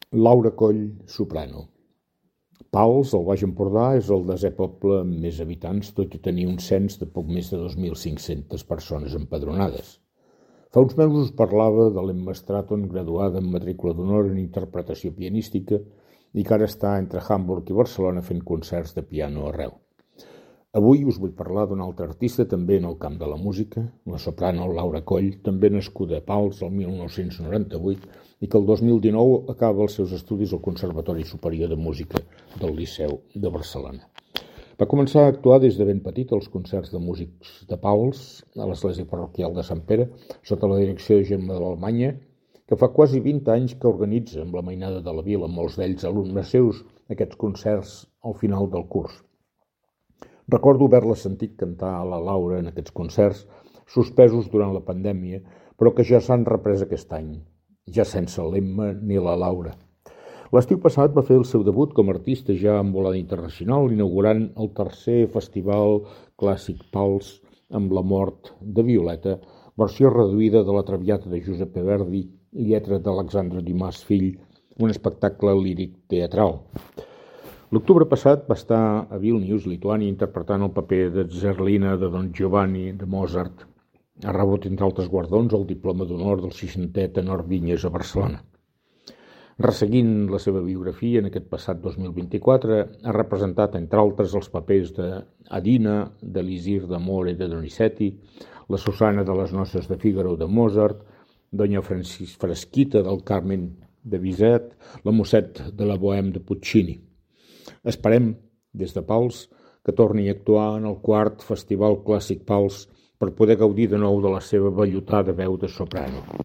Laura Coll, soprano. Pals, al Baix Empordà, és el desè poble amb més habitants, tot i tenir un cens de poc més de 2.500 persones empadronades. Fa uns mesos parlava de l'Emma Stratton, graduada en matrícula d'honor en interpretació pianística i que ara està entre Hamburg i Barcelona fent concerts de piano arreu. Avui us vull parlar d'un altre artista també en el camp de la música, la soprano Laura Coll, també nascuda a Pals el 1998 i que el 2019 acaba els seus estudis al Conservatori Superior de Música del Liceu de Barcelona. Va començar a actuar des de ben petit als concerts de músics de Pals, a l'església parroquial de Sant Pere, sota la direcció de Gemma de l'Alemanya, que fa quasi 20 anys que organitza amb la Mainada de la Vila, molts d'ells alumnes seus, aquests concerts al final del curs. Recordo haver-la sentit cantar a la Laura en aquests concerts, suspesos durant la pandèmia, però que ja s'han reprès aquest any, ja sense l'Emma ni la Laura. L'estiu passat va fer el seu debut com a artista ja en volada internacional, inaugurant el tercer festival clàssic Pals amb La mort de Violeta, versió reduïda de la Traviata de Giuseppe Verdi i lletra d'Alexandre Dumas fill, un espectacle líric teatral. L'octubre passat va estar a Vilnius, Lituània, interpretant el paper de Zerlina de Don Giovanni de Mozart. Ha rebut, entre altres guardons, el diploma d'honor del 60è tenor Vinyes a Barcelona. Resseguint la seva biografia, en aquest passat 2024, ha representat, entre altres, els papers d'Adina, d'Elisir d'Amore de Donizetti, la Susana de les noces de Fígaro de Mozart, Doña Frasquita del Carmen de Bizet, la Mosset de la Bohème de Puccini. Esperem, des de Pals, que torni a actuar en el 4è Festival Clàssic Pals per poder gaudir de nou de la seva vellutada veu de soprano.